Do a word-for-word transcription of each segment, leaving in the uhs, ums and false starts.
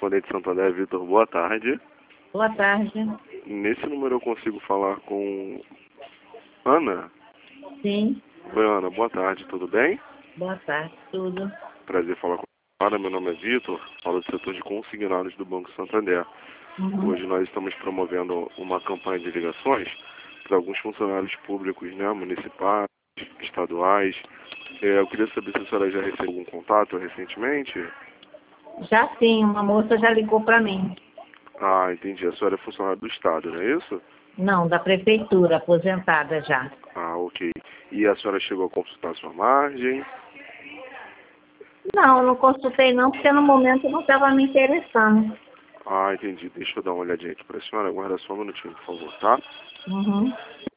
correspondente Santander, Vitor, boa tarde. Boa tarde. Nesse número eu consigo falar com Ana? Sim. Oi, Ana, boa tarde, tudo bem? Boa tarde, tudo. Prazer falar com a Ana, meu nome é Vitor, falo do setor de consignados do Banco Santander. Uhum. Hoje nós estamos promovendo uma campanha de ligações para alguns funcionários públicos, né, municipais, estaduais. É, eu queria saber se a senhora já recebeu algum contato recentemente. Já sim, uma moça já ligou para mim. Ah, entendi. A senhora é funcionária do Estado, não é isso? Não, da prefeitura, aposentada já. Ah, ok. E a senhora chegou a consultar a sua margem? Não, não consultei não, porque no momento não estava me interessando. Ah, entendi. Deixa eu dar uma olhadinha aqui para a senhora. Aguarda só um minutinho, por favor, tá? Uhum.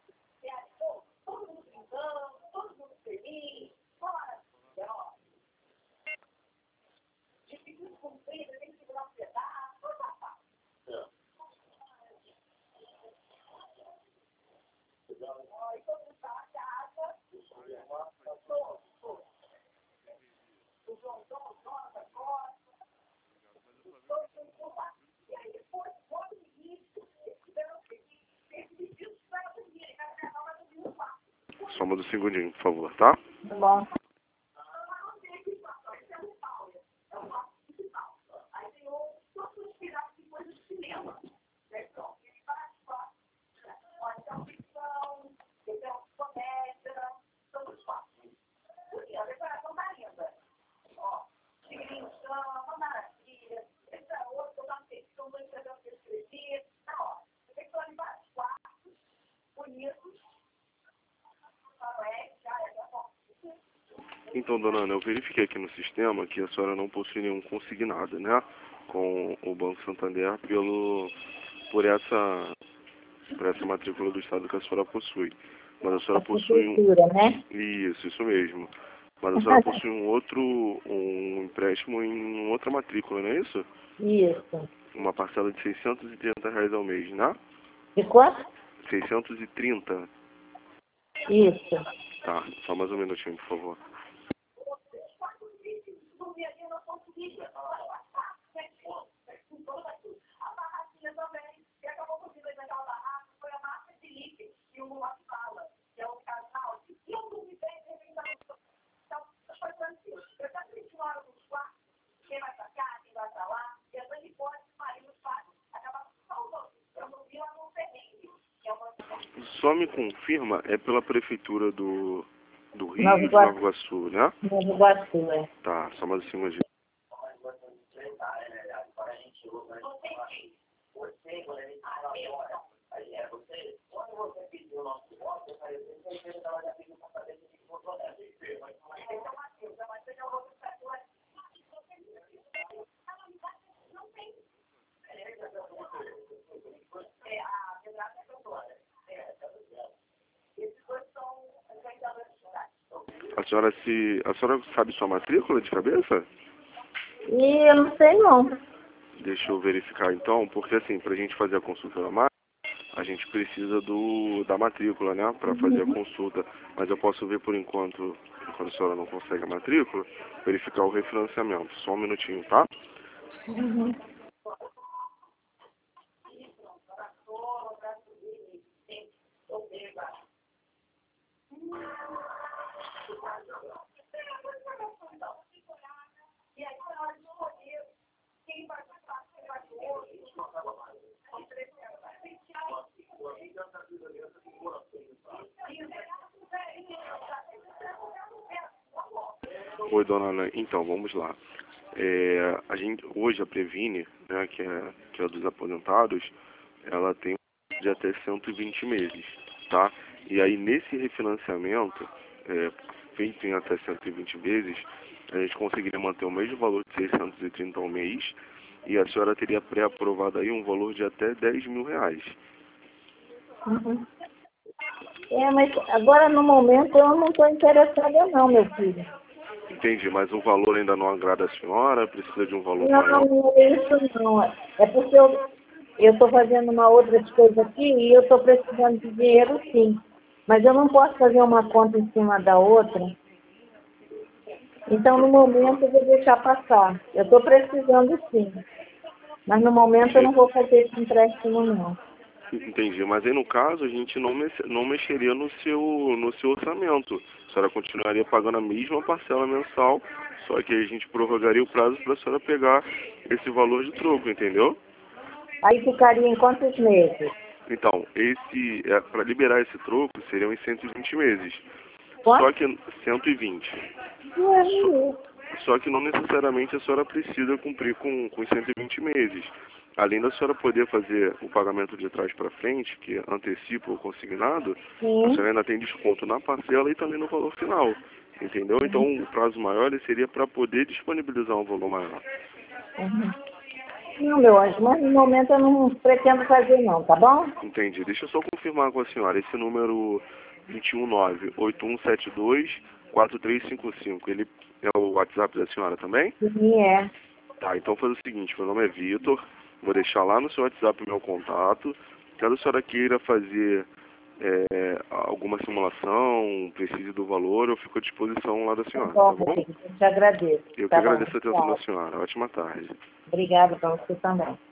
Só mais um segundinho, por favor, tá? Tá bom. Então, dona Ana, eu verifiquei aqui no sistema que a senhora não possui nenhum consignado, né? Com o Banco Santander pelo, por essa, por essa matrícula do Estado que a senhora possui. Mas a A senhora possui um... prefeitura, né? Isso, isso mesmo. Mas a senhora possui um outro, um empréstimo em outra matrícula, não é isso? Isso. Uma parcela de seiscentos e trinta reais ao mês, né? De quanto? seiscentos e trinta. Isso. Tá, só mais um minutinho, por favor. Só me confirma, é pela prefeitura do, do Rio Nova de Nova Iguaçu. Iguaçu, né? Nova Iguaçu, é. Tá, só mais um segundinho. A senhora se. A senhora sabe sua matrícula de cabeça? E eu não sei não. Deixa eu verificar então, porque assim, pra gente fazer a consulta da marca, a gente precisa do da matrícula, né? Pra fazer a consulta. Mas eu posso ver por enquanto, enquanto a senhora não consegue a matrícula, verificar o refinanciamento. Só um minutinho, tá? Uhum. Oi, dona Ana. Então, vamos lá. É, a gente, hoje a Previne, né, que é, que é dos aposentados, ela tem de até cento e vinte meses, tá? E aí, nesse refinanciamento, é, feito em até cento e vinte meses, a gente conseguiria manter o mesmo valor de seiscentos e trinta ao mês, e a senhora teria pré-aprovado aí um valor de até dez mil reais. Uhum. É, mas agora no momento eu não estou interessada não, meu filho. Entendi, mas o valor ainda não agrada a senhora? Precisa de um valor Não, maior? não é isso não. É porque eu eu estou fazendo uma outra coisa aqui e eu estou precisando de dinheiro sim. Mas eu não posso fazer uma conta em cima da outra. Então no momento eu vou deixar passar. Eu estou precisando sim. Mas no momento eu não vou fazer esse empréstimo, não. Entendi, mas aí no caso a gente não, mex, não mexeria no seu, no seu orçamento. A senhora continuaria pagando a mesma parcela mensal, só que a gente prorrogaria o prazo para a senhora pegar esse valor de troco, entendeu? Aí ficaria em quantos meses? Então, esse é, para liberar esse troco seriam em cento e vinte meses. Quanto? Só que cento e vinte. Não é Só, isso. só que não necessariamente a senhora precisa cumprir com, com os cento e vinte meses. Além da senhora poder fazer o pagamento de trás para frente, que antecipa o consignado, a Sim. senhora ainda tem desconto na parcela e também no valor final. Entendeu? Então o prazo maior ele seria para poder disponibilizar um valor maior. Uhum. Não, meu anjo, mas no momento eu não pretendo fazer não, tá bom? Entendi. Deixa eu só confirmar com a senhora. Esse número dois um nove, oito um sete dois, quatro três cinco cinco, ele é o WhatsApp da senhora também? Sim, é. Tá, então faz o seguinte, meu nome é Vitor, vou deixar lá no seu WhatsApp o meu contato. Caso a senhora queira fazer é, alguma simulação, precise do valor, eu fico à disposição lá da Tá senhora, tá bom, bom? eu te agradeço. Eu que Tá bom, agradeço a atenção da tchau. senhora. Ótima tarde. Obrigada para você também.